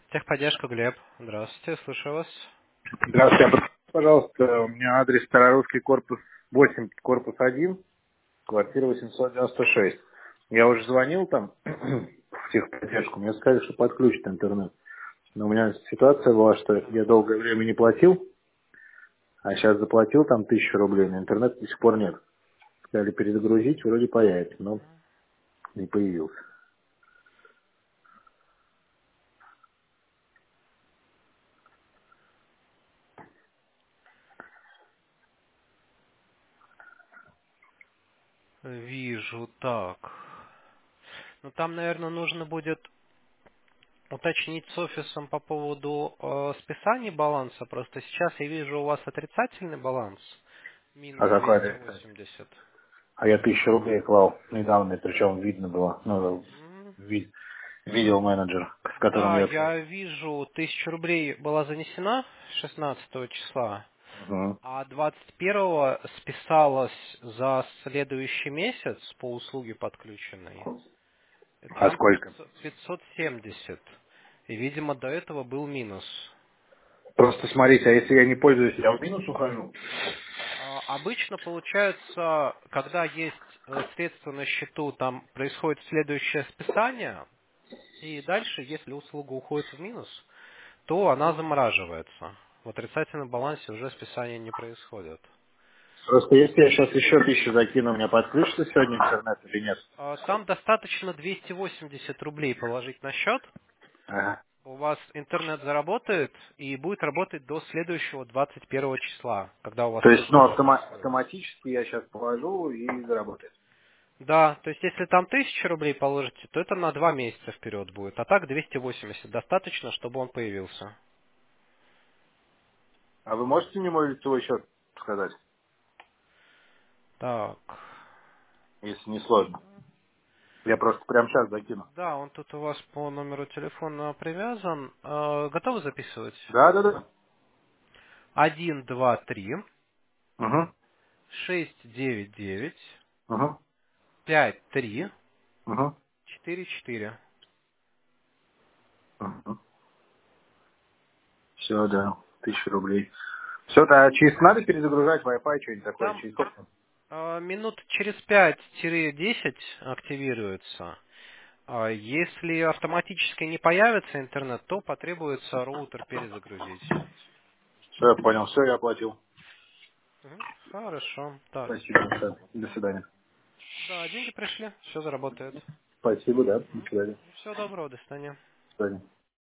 Техподдержка, Глеб. Здравствуйте, слушаю вас. Здравствуйте, пожалуйста, у меня адрес Старорусский корпус 8, корпус 1, квартира 896. Я уже звонил там в техподдержку, мне сказали, что подключат интернет. Но у меня ситуация была, что я долгое время не платил, а сейчас заплатил там 1000 рублей, но интернета до сих пор нет. Сказали перезагрузить, вроде появится, но не появился. Вижу, так. Ну, там, наверное, нужно будет уточнить с офисом по поводу списания баланса. Просто сейчас я вижу у вас отрицательный баланс. А Минус какой адрес? 280. А я 1000 рублей клал недавно, причем видно было, ну, М, видел менеджер, с которым Да, я я общался. вижу, 1000 рублей была занесена 16 числа, Мгм. а 21 списалась за следующий месяц по услуге подключенной. И А там сколько? 570. И, видимо, до этого был минус. Просто смотрите, а если я не пользуюсь, я в минус ухожу? Обычно получается, когда есть средства на счету, там происходит следующее списание, и дальше, если услуга уходит в минус, то она замораживается. В отрицательном балансе уже списания не происходит. Просто если я сейчас еще 1000 закину, у меня подключится сегодня интернет или нет? Там достаточно 280 рублей положить на счет, Ага. у вас интернет заработает и будет работать до следующего 21 числа, когда у вас То есть, ну, услуга происходит. автоматически я сейчас положу и заработает. Да, то есть если там 1000 рублей положите, то это на 2 месяца вперед будет. А так 280 достаточно, чтобы он появился. А вы можете мне мой лицевой счет сказать, Так. если не сложно? Я просто прямо сейчас закину. Да, он тут у вас по номеру телефона привязан. Готовы записывать? Да, да, да. 123 Угу, 699 угу, 53 угу, 44. угу. Все, да, 1000 рублей. Все, да, через надо перезагружать Wi-Fi, что-нибудь такое, Там через сколько? минут через 5-10 активируется. Если автоматически не появится интернет, то потребуется роутер перезагрузить. Все, я понял, все, я оплатил. Мгм. Хорошо. Так. Спасибо, всё. До свидания. Да, деньги пришли, все заработает. Спасибо, да, до свидания. Всего доброго, до свидания. До свидания.